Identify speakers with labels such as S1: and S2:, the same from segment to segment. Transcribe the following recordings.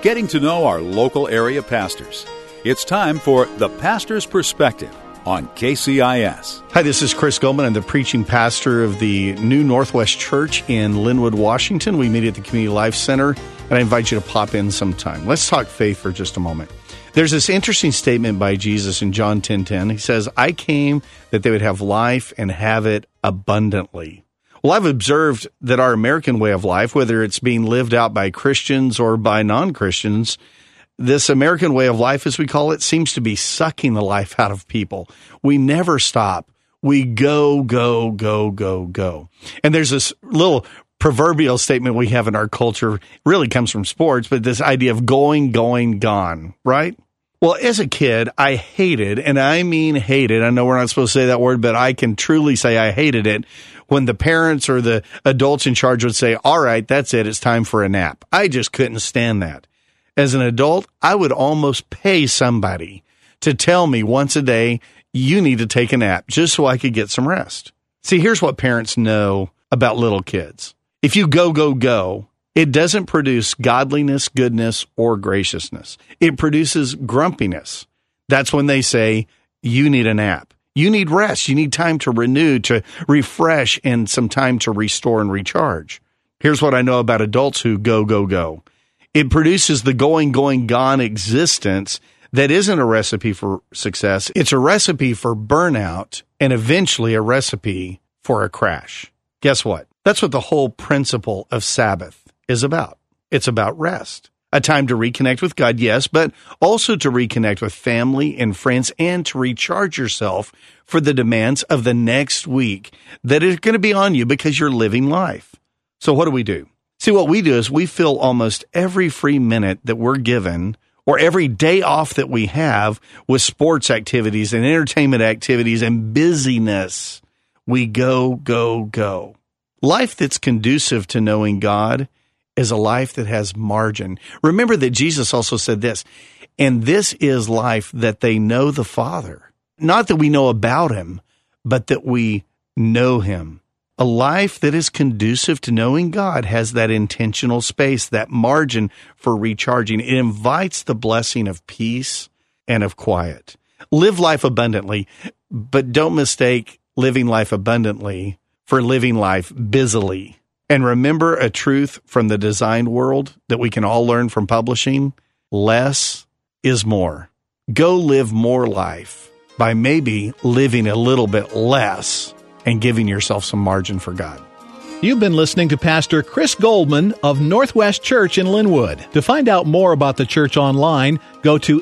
S1: getting to know our local area pastors. It's time for The Pastor's Perspective on KCIS.
S2: Hi, this is Chris Goldman. I'm the preaching pastor of the New Northwest Church in Linwood, Washington. We meet at the Community Life Center, and I invite you to pop in sometime. Let's talk faith for just a moment. There's this interesting statement by Jesus in John 10:10. He says, I came that they would have life and have it abundantly. Well, I've observed that our American way of life, whether it's being lived out by Christians or by non-Christians, this American way of life, as we call it, seems to be sucking the life out of people. We never stop. We go, go, go, go, go. And there's this little proverbial statement we have in our culture, really comes from sports, but this idea of going, gone, right? Well, as a kid, I hated, and I mean hated, I know we're not supposed to say that word, but I can truly say I hated it when the parents or the adults in charge would say, all right, that's it, it's time for a nap. I just couldn't stand that. As an adult, I would almost pay somebody to tell me once a day, you need to take a nap, just so I could get some rest. See, here's what parents know about little kids. If you go, go, go, it doesn't produce godliness, goodness, or graciousness. It produces grumpiness. That's when they say, you need a nap. You need rest. You need time to renew, to refresh, and some time to restore and recharge. Here's what I know about adults who go, go, go. It produces the going, gone existence that isn't a recipe for success. It's a recipe for burnout and eventually a recipe for a crash. Guess what? That's what the whole principle of Sabbath is about. It's about rest. A time to reconnect with God, yes, but also to reconnect with family and friends and to recharge yourself for the demands of the next week that is going to be on you because you're living life. So what do? See, what we do is we fill almost every free minute that we're given or every day off that we have with sports activities and entertainment activities and busyness. We go, go, go. Life that's conducive to knowing God is a life that has margin. Remember that Jesus also said this, and this is life that they know the Father. Not that we know about him, but that we know him. A life that is conducive to knowing God has that intentional space, that margin for recharging. It invites the blessing of peace and of quiet. Live life abundantly, but don't mistake living life abundantly for living life busily. And remember a truth from the design world that we can all learn from publishing: less is more. Go live more life by maybe living a little bit less and giving yourself some margin for God.
S3: You've been listening to Pastor Chris Goldman of Northwest Church in Linwood. To find out more about the church online, go to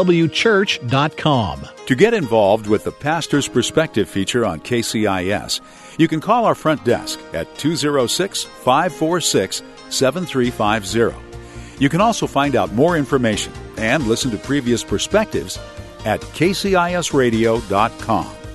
S3: nwchurch.com.
S1: To get involved with the Pastor's Perspective feature on KCIS, you can call our front desk at 206-546-7350. You can also find out more information and listen to previous perspectives at kcisradio.com.